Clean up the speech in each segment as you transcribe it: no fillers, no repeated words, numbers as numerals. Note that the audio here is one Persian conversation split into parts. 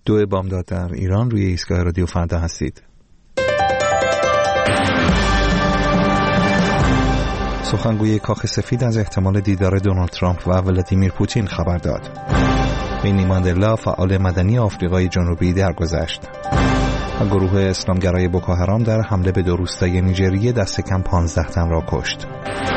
2 بامداد در ایران. روی ایستگاه رادیو فردا هستید. سخنگوی کاخ سفید از احتمال دیدار دونالد ترامپ و ولادیمیر پوتین خبر داد. وینی ماندلا فعال مدنی آفریقای جنوبی درگذشت. و گروه اسلامگرای بوکو حرام در حمله به 2 روستای نیجریه دست کم 15 تن را کشت.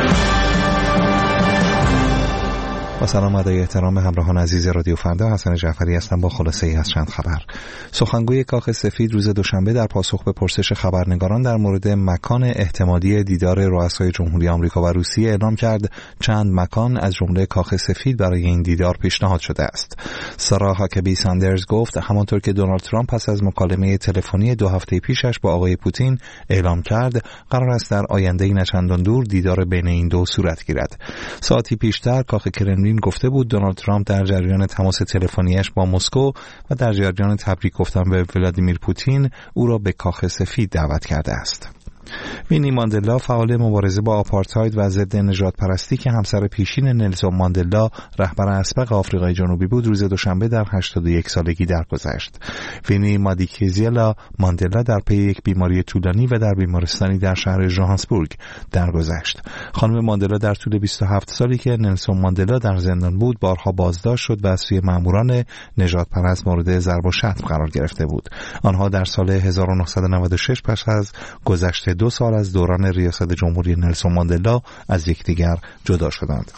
با سلام و ادای احترام به همراهان عزیز رادیو فردا، حسن جعفری هستم با خلاصه ای از چند خبر. سخنگوی کاخ سفید روز دوشنبه در پاسخ به پرسش خبرنگاران در مورد مکان احتمالی دیدار رؤسای جمهوری آمریکا و روسیه اعلام کرد چند مکان از جمله کاخ سفید برای این دیدار پیشنهاد شده است. سارا هاکبی ساندرز گفت همانطور که دونالد ترامپ پس از مکالمه تلفنی 2 هفته پیشش با آقای پوتین اعلام کرد قرار است در آینده نه چندان دور دیدار بین این دو صورت گیرد. ساعتی پیشتر کاخ کرملین گفته بود دونالد ترامپ در جریان تماس تلفنیش با مسکو و در جریان تبریک گفتن به ولادیمیر پوتین او را به کاخ سفید دعوت کرده است. وینی ماندلا فعال مبارزه با آپارتاید و ضد نژاد پرستی که همسر پیشین نلسون ماندلا رهبر اسبق آفریقای جنوبی بود روز دوشنبه در 81 سالگی درگذشت. وینی مادیکیزیلا ماندلا در پی یک بیماری طولانی و در بیمارستانی در شهر ژوهانسبورگ درگذشت. خانم ماندلا در طول 27 سالی که نلسون ماندلا در زندان بود بارها بازداشت شد و از سوی ماموران نژاد پرست مورد ضرب و شتم قرار گرفته بود. آنها در سال 1996 پس از گذشت 2 سال از دوران ریاست جمهوری نلسون ماندلا از یکدیگر جدا شدند.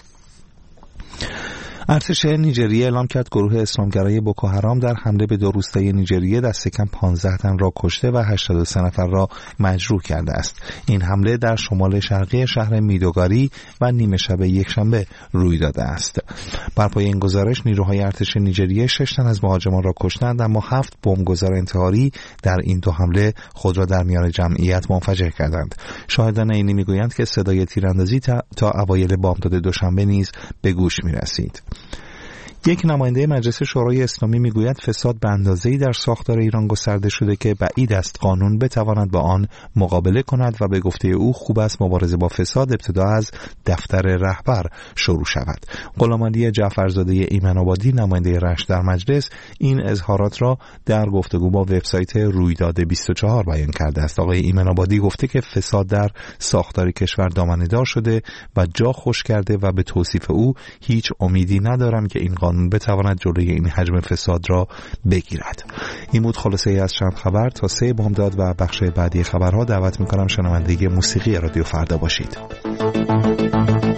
ارتش نیجریه اعلام کرد گروه اسلامگرای بوکو حرام در حمله به 2 روستای نیجریه دست کم 15 تن را کشته و 83 نفر را مجروح کرده است. این حمله در شمال شرقی شهر میدوگاری و نیمه شب یکشنبه روی داده است. بر پایه این گزارش نیروهای ارتش نیجریه 6 تن از مهاجمان را کشتند، اما 7 بمبگذار انتحاری در این 2 حمله خود را در میان جمعیت منفجر کردند. شاهدان عینی میگویند که صدای تیراندازی تا اوایل بامداد دوشنبه نیز به گوش میرسید. یک نماینده مجلس شورای اسلامی میگوید فساد به اندازه‌ای در ساختار ایران گسترده شده که بعید است قانون بتواند با آن مقابله کند و به گفته او خوب است مبارزه با فساد ابتدا از دفتر رهبر شروع شود. غلامعلی جعفرزاده ایمن آبادی نماینده رشت در مجلس این اظهارات را در گفتگو با وبسایت رویداد 24 بیان کرده است. آقای ایمن آبادی گفته که فساد در ساختار کشور دامنه‌دار شده و جا خوش کرده و به توصیف او هیچ امیدی ندارم که این قانون بتواند جلوی این حجم فساد را بگیرد. این بود خلاصه ای از چند خبر. تا 3 بامداد و بخش بعدی خبرها دعوت می‌کنم شنونده موسیقی رادیو فردا باشید.